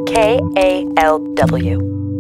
KALW.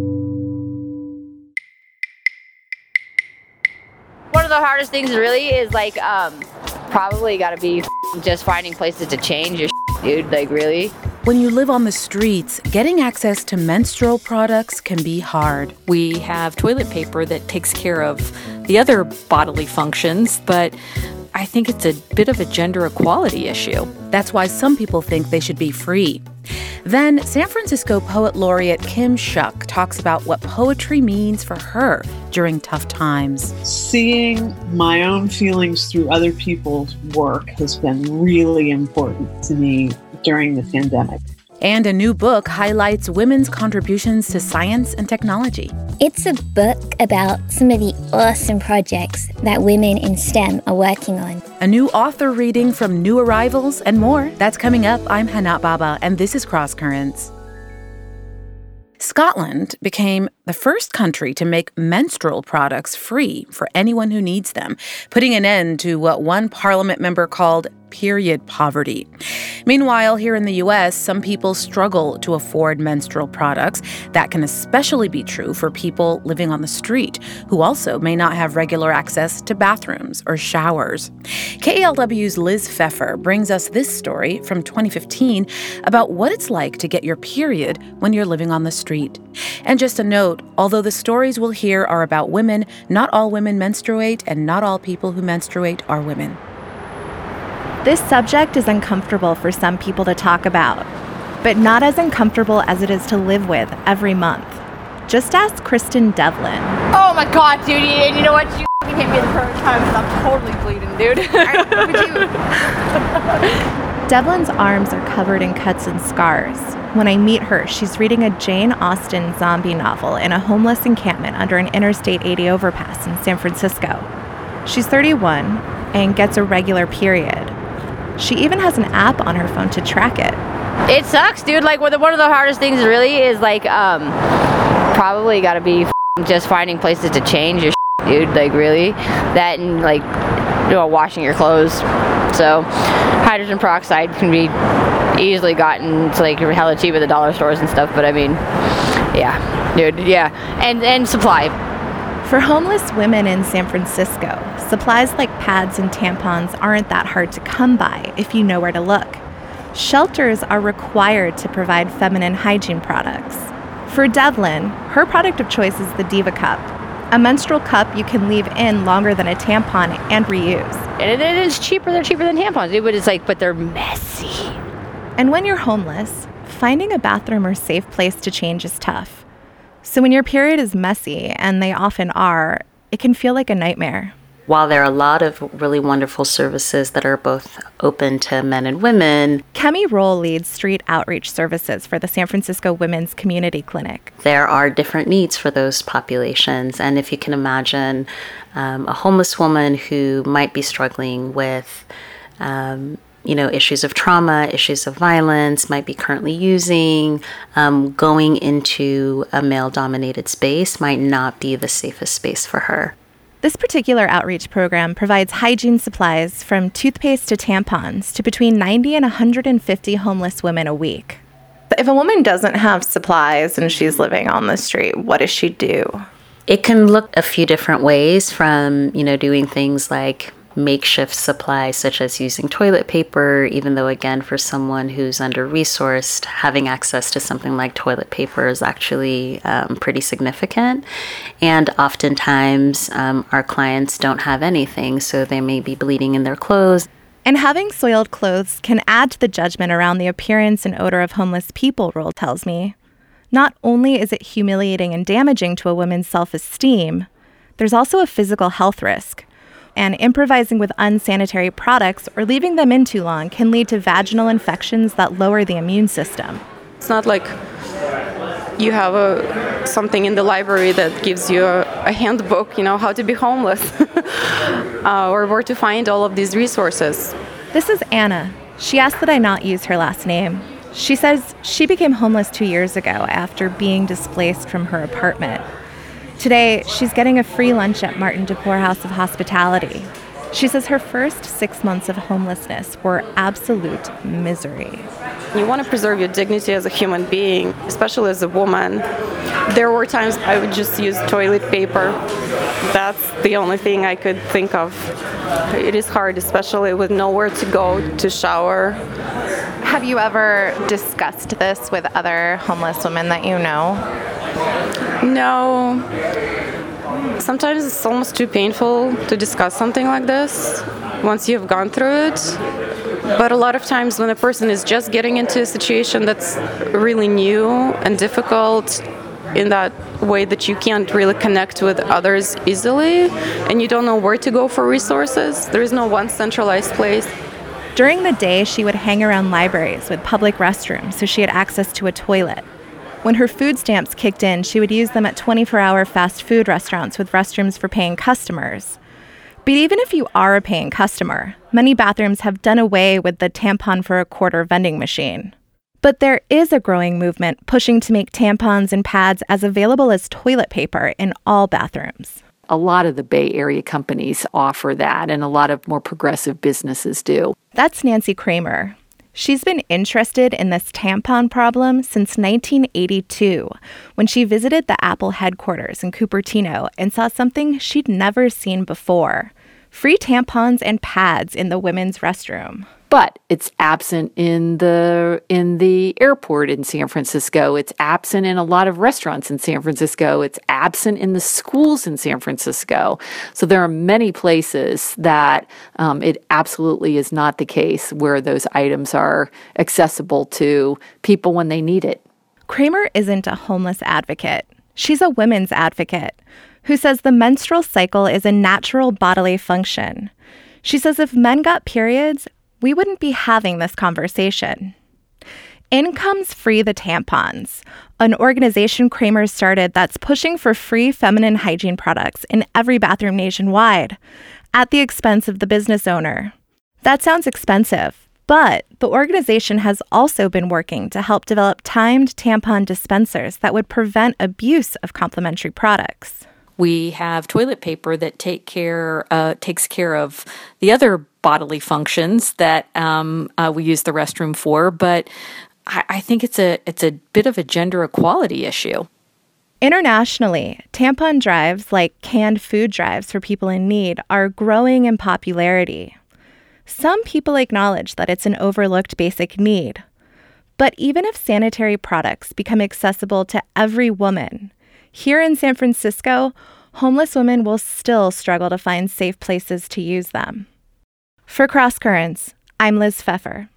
One of the hardest things really is probably gotta be just finding places to change your dude, really. When you live on the streets, getting access to menstrual products can be hard. We have toilet paper that takes care of the other bodily functions, but I think it's a bit of a gender equality issue. That's why some people think they should be free. Then San Francisco poet laureate Kim Shuck talks about what poetry means for her during tough times. Seeing my own feelings through other people's work has been really important to me during the pandemic. And a new book highlights women's contributions to science and technology. It's a book about some of the awesome projects that women in STEM are working on. A new author reading from new arrivals and more. That's coming up. I'm Hana Baba, and this is Cross Currents. Scotland became the first country to make menstrual products free for anyone who needs them, putting an end to what one parliament member called period poverty. Meanwhile, here in the U.S., some people struggle to afford menstrual products. That can especially be true for people living on the street, who also may not have regular access to bathrooms or showers. KALW's Liz Pfeffer brings us this story from 2015 about what it's like to get your period when you're living on the street. And just a note, although the stories we'll hear are about women, not all women menstruate, and not all people who menstruate are women. This subject is uncomfortable for some people to talk about, but not as uncomfortable as it is to live with every month. Just ask Kristen Devlin. Oh my God, dude, and you know what? You hit me the perfect time because I'm totally bleeding, dude. Devlin's arms are covered in cuts and scars. When I meet her, she's reading a Jane Austen zombie novel in a homeless encampment under an Interstate 80 overpass in San Francisco. She's 31 and gets a regular period. She even has an app on her phone to track it. It sucks, dude. One of the hardest things really is probably gotta be just finding places to change your dude, really. That and washing your clothes. So hydrogen peroxide can be easily gotten. It's hella cheap at the dollar stores and stuff, but I mean, yeah, dude, yeah. And supply. For homeless women in San Francisco, supplies like pads and tampons aren't that hard to come by if you know where to look. Shelters are required to provide feminine hygiene products. For Devlin, her product of choice is the Diva Cup, a menstrual cup you can leave in longer than a tampon and reuse. And it is cheaper. They're cheaper than tampons, but but they're messy. And when you're homeless, finding a bathroom or safe place to change is tough. So when your period is messy, and they often are, it can feel like a nightmare. While there are a lot of really wonderful services that are both open to men and women, Kemi Roll leads street outreach services for the San Francisco Women's Community Clinic. There are different needs for those populations. And if you can imagine a homeless woman who might be struggling with issues of trauma, issues of violence, might be currently using, going into a male-dominated space might not be the safest space for her. This particular outreach program provides hygiene supplies from toothpaste to tampons to between 90 and 150 homeless women a week. If a woman doesn't have supplies and she's living on the street, what does she do? It can look a few different ways, from, doing things like makeshift supplies such as using toilet paper, even though, again, for someone who's under-resourced, having access to something like toilet paper is actually pretty significant. And oftentimes our clients don't have anything, so they may be bleeding in their clothes. And having soiled clothes can add to the judgment around the appearance and odor of homeless people, Roll tells me. Not only is it humiliating and damaging to a woman's self-esteem, there's also a physical health risk. And improvising with unsanitary products or leaving them in too long can lead to vaginal infections that lower the immune system. It's not like you have something in the library that gives you a handbook, how to be homeless or where to find all of these resources. This is Anna. She asked that I not use her last name. She says she became homeless 2 years ago after being displaced from her apartment. Today, she's getting a free lunch at Martin DePore House of Hospitality. She says her first 6 months of homelessness were absolute misery. You want to preserve your dignity as a human being, especially as a woman. There were times I would just use toilet paper. That's the only thing I could think of. It is hard, especially with nowhere to go to shower. Have you ever discussed this with other homeless women that you know? No. Sometimes it's almost too painful to discuss something like this once you've gone through it. But a lot of times when a person is just getting into a situation that's really new and difficult in that way that you can't really connect with others easily and you don't know where to go for resources, there is no one centralized place. During the day, she would hang around libraries with public restrooms so she had access to a toilet. When her food stamps kicked in, she would use them at 24-hour fast food restaurants with restrooms for paying customers. But even if you are a paying customer, many bathrooms have done away with the tampon for a quarter vending machine. But there is a growing movement pushing to make tampons and pads as available as toilet paper in all bathrooms. A lot of the Bay Area companies offer that, and a lot of more progressive businesses do. That's Nancy Kramer. She's been interested in this tampon problem since 1982, when she visited the Apple headquarters in Cupertino and saw something she'd never seen before: free tampons and pads in the women's restroom. But it's absent in the airport in San Francisco. It's absent in a lot of restaurants in San Francisco. It's absent in the schools in San Francisco. So there are many places that it absolutely is not the case where those items are accessible to people when they need it. Kramer isn't a homeless advocate. She's a women's advocate who says the menstrual cycle is a natural bodily function. She says if men got periods, we wouldn't be having this conversation. In comes Free the Tampons, an organization Kramer started that's pushing for free feminine hygiene products in every bathroom nationwide, at the expense of the business owner. That sounds expensive, but the organization has also been working to help develop timed tampon dispensers that would prevent abuse of complementary products. We have toilet paper that takes care of the other bodily functions that we use the restroom for, but I think it's a bit of a gender equality issue. Internationally, tampon drives, like canned food drives for people in need, are growing in popularity. Some people acknowledge that it's an overlooked basic need. But even if sanitary products become accessible to every woman, here in San Francisco, homeless women will still struggle to find safe places to use them. For Cross Currents, I'm Liz Pfeffer.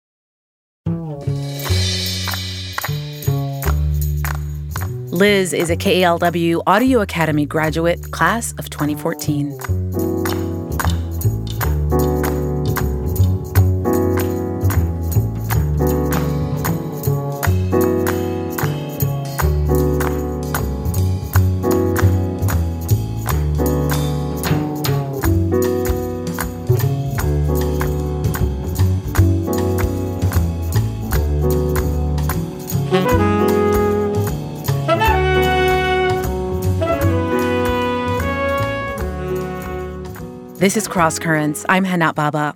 Liz is a KALW Audio Academy graduate, class of 2014. This is Cross Currents. I'm Hanat Baba.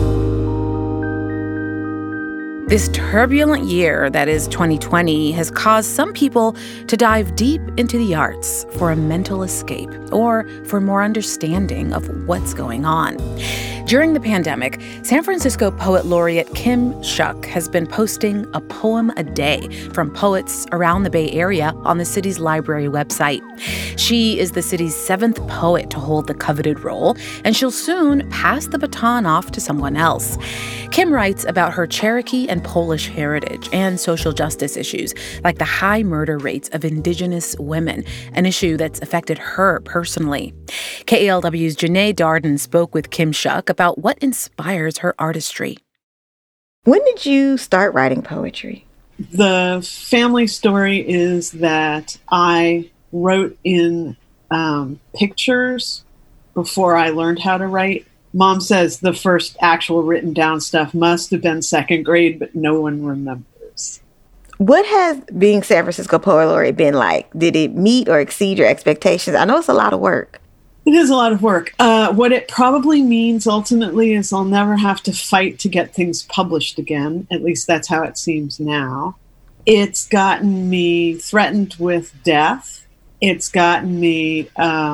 This turbulent year that is 2020 has caused some people to dive deep into the arts for a mental escape or for more understanding of what's going on. During the pandemic, San Francisco poet laureate Kim Shuck has been posting a poem a day from poets around the Bay Area on the city's library website. She is the city's 7th poet to hold the coveted role, and she'll soon pass the baton off to someone else. Kim writes about her Cherokee and Polish heritage and social justice issues, like the high murder rates of Indigenous women, an issue that's affected her personally. KALW's Janae Darden spoke with Kim Shuck about what inspires her artistry. When did you start writing poetry? The family story is that I wrote in pictures before I learned how to write. Mom says the first actual written down stuff must have been 2nd grade, but no one remembers. What has being San Francisco Poet Laureate been like? Did it meet or exceed your expectations? I know it's a lot of work. It is a lot of work. What it probably means ultimately is I'll never have to fight to get things published again. At least that's how it seems now. It's gotten me threatened with death. It's gotten me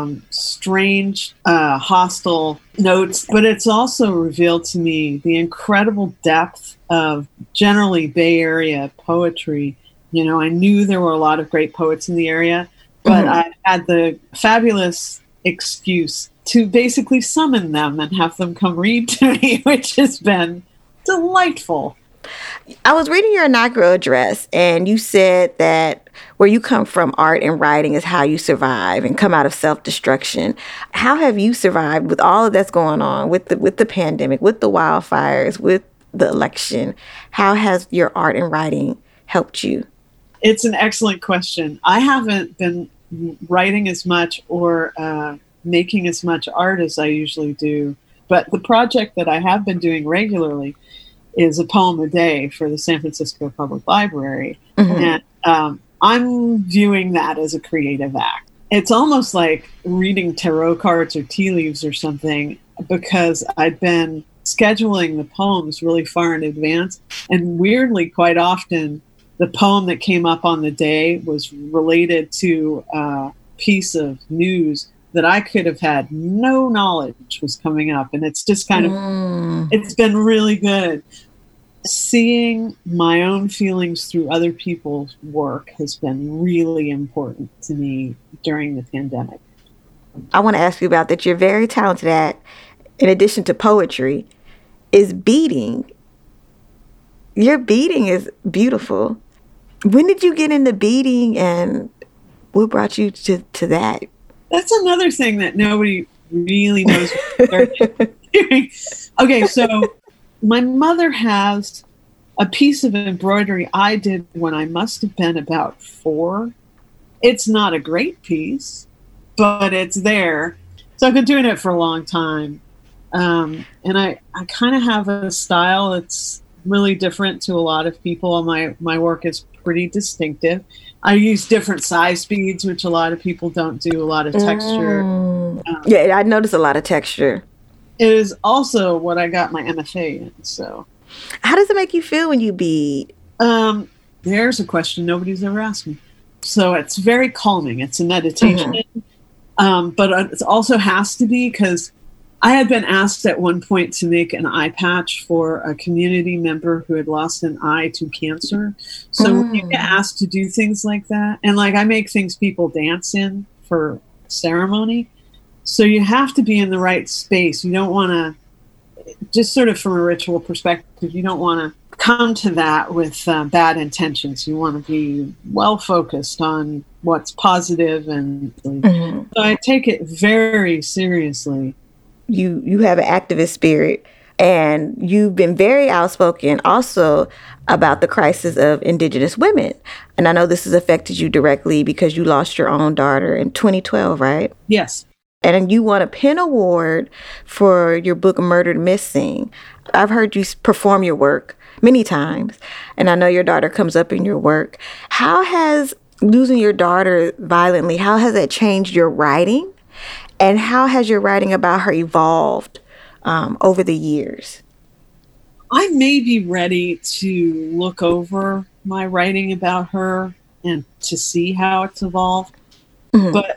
strange, hostile notes. But it's also revealed to me the incredible depth of generally Bay Area poetry. You know, I knew there were a lot of great poets in the area, but I had the fabulous excuse to basically summon them and have them come read to me, which has been delightful. I was reading your inaugural address, and you said that where you come from, art and writing is how you survive and come out of self-destruction. How have you survived with all of that's going on, with the pandemic, with the wildfires, with the election? How has your art and writing helped you? It's an excellent question. I haven't been writing as much or making as much art as I usually do. But the project that I have been doing regularly is a poem a day for the San Francisco Public Library. And I'm viewing that as a creative act. It's almost like reading tarot cards or tea leaves or something, because I've been scheduling the poems really far in advance. And weirdly, quite often, the poem that came up on the day was related to a piece of news that I could have had no knowledge was coming up. And it's just kind of, it's been really good. Seeing my own feelings through other people's work has been really important to me during the pandemic. I want to ask you about that. You're very talented at, in addition to poetry, is beading. Your beading is beautiful. When did you get into beading, and what brought you to that? That's another thing that nobody really knows what they're doing. Okay, so my mother has a piece of embroidery I did when I must have been about 4. It's not a great piece, but it's there. So I've been doing it for a long time. And I kind of have a style that's really different to a lot of people. My work is pretty distinctive. I use different size beads, which a lot of people don't do, a lot of texture. Yeah, I noticed a lot of texture. It is also what I got my MFA in. So, how does it make you feel when you bead? There's a question nobody's ever asked me. So it's very calming. It's a meditation. But it also has to be, because I had been asked at one point to make an eye patch for a community member who had lost an eye to cancer. So when you get asked to do things like that, and like I make things people dance in for ceremony, so you have to be in the right space. You don't want to, just sort of from a ritual perspective, you don't want to come to that with bad intentions. You want to be well focused on what's positive, and so I take it very seriously. You have an activist spirit, and you've been very outspoken also about the crisis of Indigenous women. And I know this has affected you directly because you lost your own daughter in 2012, right? Yes. And you won a PEN Award for your book, Murdered Missing. I've heard you perform your work many times, and I know your daughter comes up in your work. How has losing your daughter violently, how has that changed your writing? And how has your writing about her evolved over the years? I may be ready to look over my writing about her and to see how it's evolved. But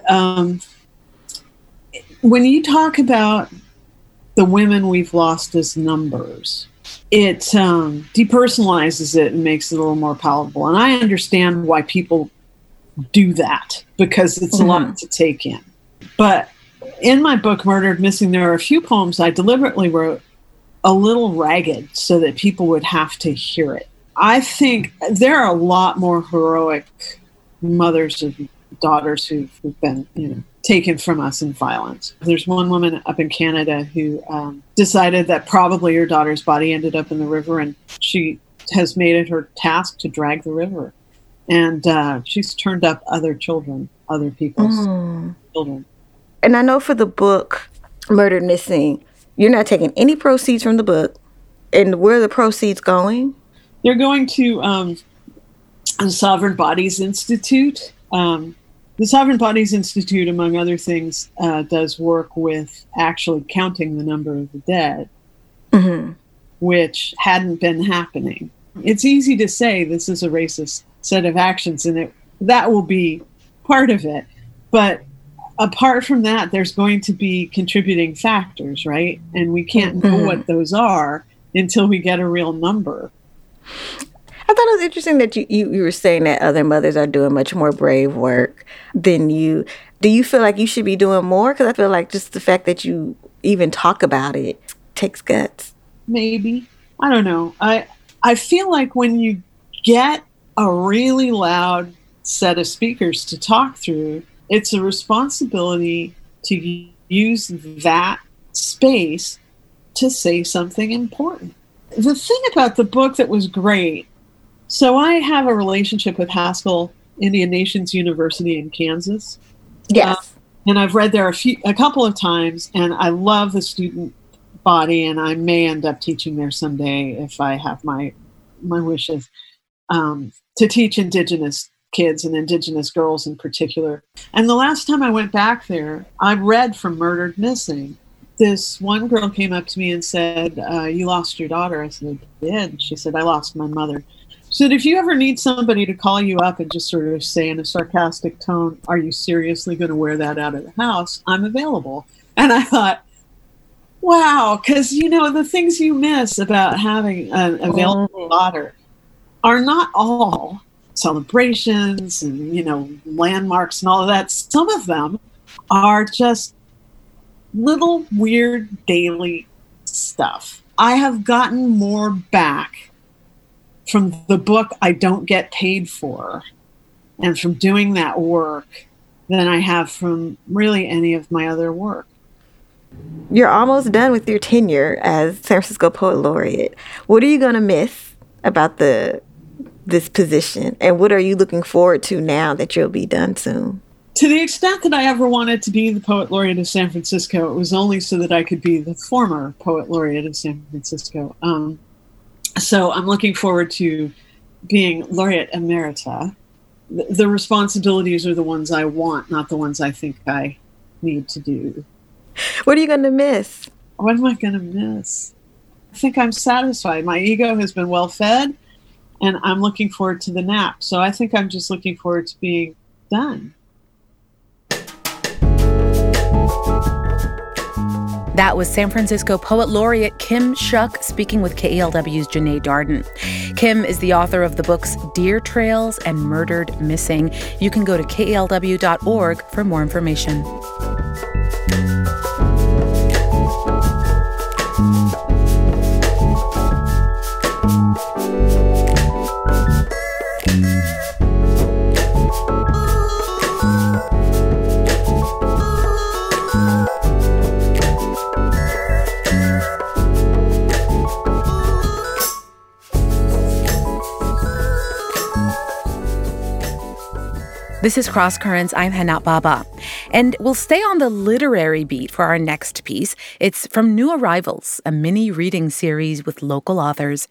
when you talk about the women we've lost as numbers, it depersonalizes it and makes it a little more palatable. And I understand why people do that, because it's a lot to take in. But in my book, Murdered Missing, there are a few poems I deliberately wrote a little ragged so that people would have to hear it. I think there are a lot more heroic mothers and daughters who've been, taken from us in violence. There's one woman up in Canada who decided that probably her daughter's body ended up in the river, and she has made it her task to drag the river. And she's turned up other children, other people's children. And I know for the book, Murdered Missing, you're not taking any proceeds from the book. And where are the proceeds going? They're going to the Sovereign Bodies Institute. The Sovereign Bodies Institute, among other things, does work with actually counting the number of the dead, which hadn't been happening. It's easy to say this is a racist set of actions, and that will be part of it. But apart from that, there's going to be contributing factors, right? And we can't know what those are until we get a real number. I thought it was interesting that you were saying that other mothers are doing much more brave work than you. Do you feel like you should be doing more? Because I feel like just the fact that you even talk about it takes guts. Maybe. I don't know. I feel like when you get a really loud set of speakers to talk through, it's a responsibility to use that space to say something important. The thing about the book that was great, so I have a relationship with Haskell Indian Nations University in Kansas. Yes. And I've read there a couple of times, and I love the student body, and I may end up teaching there someday if I have my wishes, to teach Indigenous kids and Indigenous girls in particular. And the last time I went back there, I read from Murdered Missing. This one girl came up to me and said, you lost your daughter. I said, I did. She said, I lost my mother. She said, if you ever need somebody to call you up and just sort of say in a sarcastic tone, are you seriously going to wear that out of the house? I'm available. And I thought, wow, because, the things you miss about having an available daughter are not all celebrations and, landmarks and all of that. Some of them are just little weird daily stuff. I have gotten more back from the book I don't get paid for and from doing that work than I have from really any of my other work. You're almost done with your tenure as San Francisco Poet Laureate. What are you going to miss about this position, and what are you looking forward to now that you'll be done soon? To the extent that I ever wanted to be the Poet Laureate of San Francisco, it was only so that I could be the former Poet Laureate of San Francisco. So I'm looking forward to being Laureate Emerita. The responsibilities are the ones I want, not the ones I think I need to do. What are you going to miss? What am I going to miss? I think I'm satisfied. My ego has been well fed, and I'm looking forward to the nap. So I think I'm just looking forward to being done. That was San Francisco Poet Laureate Kim Shuck speaking with KELW's Janae Darden. Kim is the author of the books Deer Trails and Murdered Missing. You can go to KELW.org for more information. This is Cross Currents. I'm Hanat Baba. And we'll stay on the literary beat for our next piece. It's from New Arrivals, a mini reading series with local authors.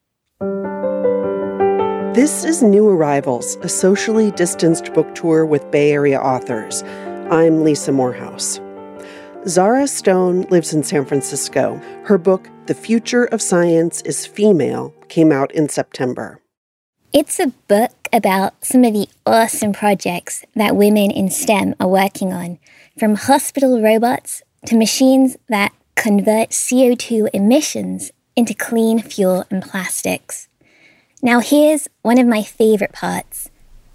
This is New Arrivals, a socially distanced book tour with Bay Area authors. I'm Lisa Morehouse. Zara Stone lives in San Francisco. Her book, The Future of Science is Female, came out in September. It's a book about some of the awesome projects that women in STEM are working on, from hospital robots to machines that convert CO2 emissions into clean fuel and plastics. Now here's one of my favorite parts.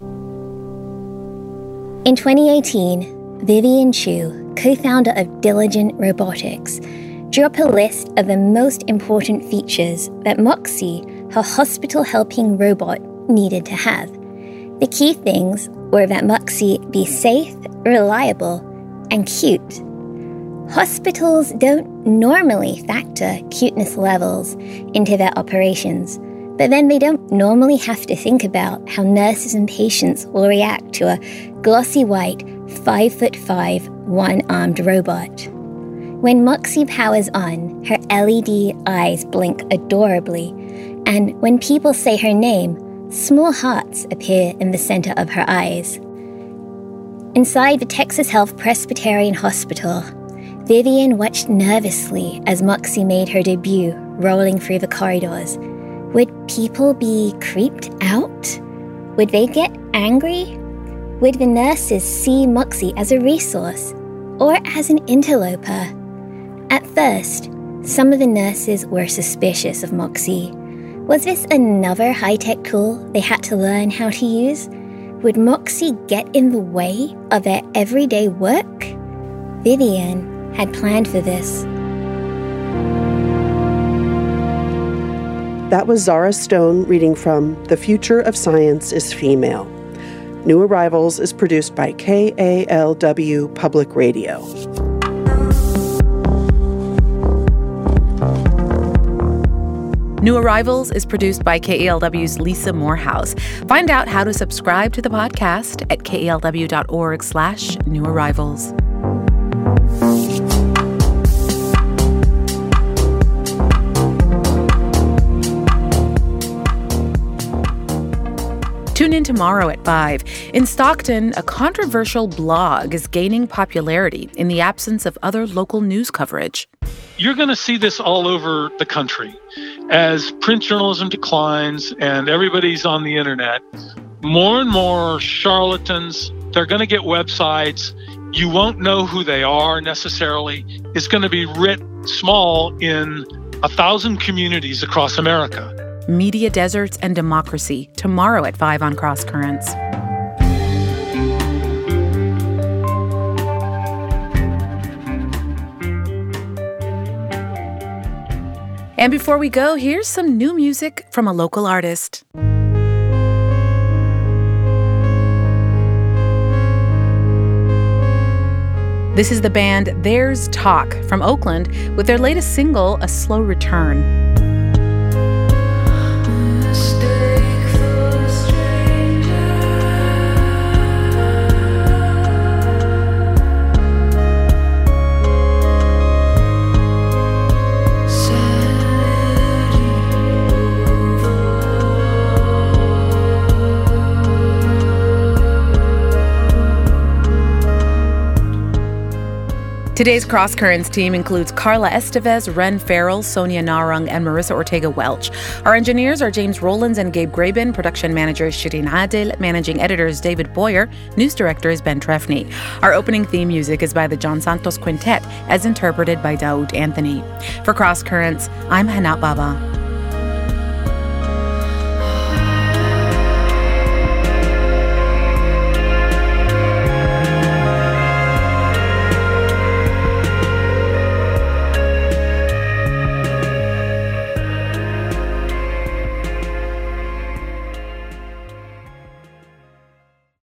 In 2018, Vivian Chu, co-founder of Diligent Robotics, drew up a list of the most important features that Moxie, her hospital-helping robot, needed to have. The key things were that Moxie be safe, reliable, and cute. Hospitals don't normally factor cuteness levels into their operations, but then they don't normally have to think about how nurses and patients will react to a glossy white, 5'5", one-armed robot. When Moxie powers on, her LED eyes blink adorably, and when people say her name, small hearts appear in the center of her eyes. Inside the Texas Health Presbyterian Hospital, Vivian watched nervously as Moxie made her debut, rolling through the corridors. Would people be creeped out? Would they get angry? Would the nurses see Moxie as a resource or as an interloper? At first, some of the nurses were suspicious of Moxie. Was this another high-tech tool they had to learn how to use? Would Moxie get in the way of their everyday work? Vivian had planned for this. That was Zara Stone reading from The Future of Science is Female. New Arrivals is produced by KALW Public Radio. New Arrivals is produced by KALW's Lisa Morehouse. Find out how to subscribe to the podcast at kalw.org/newarrivals. Tune in tomorrow at 5. In Stockton, a controversial blog is gaining popularity in the absence of other local news coverage. You're going to see this all over the country. As print journalism declines and everybody's on the internet, more and more charlatans, they're going to get websites. You won't know who they are necessarily. It's going to be writ small in 1,000 communities across America. Media Deserts and Democracy, tomorrow at 5 on Cross Currents. And before we go, here's some new music from a local artist. This is the band There's Talk from Oakland with their latest single, A Slow Return. Today's Cross Currents team includes Carla Estevez, Ren Farrell, Sonia Narang, and Marissa Ortega-Welch. Our engineers are James Rollins and Gabe Graben, production manager is Shireen Adil, managing editor is David Boyer, news director is Ben Trefny. Our opening theme music is by the John Santos Quintet, as interpreted by Daoud Anthony. For Cross Currents, I'm Hana Baba.